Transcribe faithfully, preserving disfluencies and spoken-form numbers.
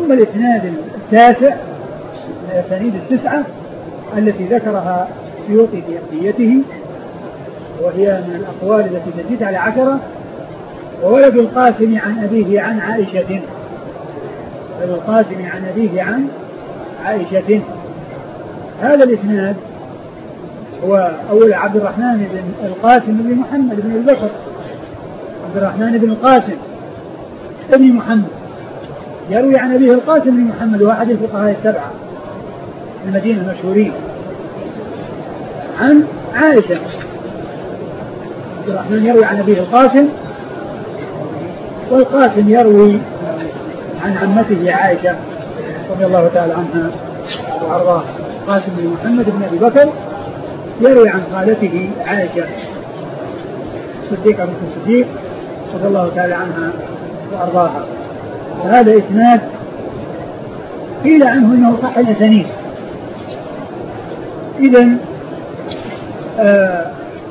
ثم الإسناد التاسع من الأسانيد التسعة التي ذكرها السيوطي في أبديته، وهي من الأقوال التي تزيد على عشرة. وولد القاسم عن أبيه عن عائشة، ولد القاسم عن أبيه عن عائشة. هذا الإسناد هو أول عبد الرحمن بن القاسم بن محمد بن البكر، عبد الرحمن بن القاسم ابن محمد يروي عن أبيه القاسم بن محمد، واحد الفقهاء السبعة المدينة المشهورين، عن عائشة. عبد الرحمن يروي عن أبيه القاسم، والقاسم يروي عن عمته عائشة رضي الله تعالى عنها وأرضاها. قاسم بن محمد بن أبي بكر يروي عن خالته عائشة الصديقة بنت الصديق رضي الله تعالى عنها وأرضاها. فهذا إسناد قيل عنه أنه صح الأسانيد. إذن آه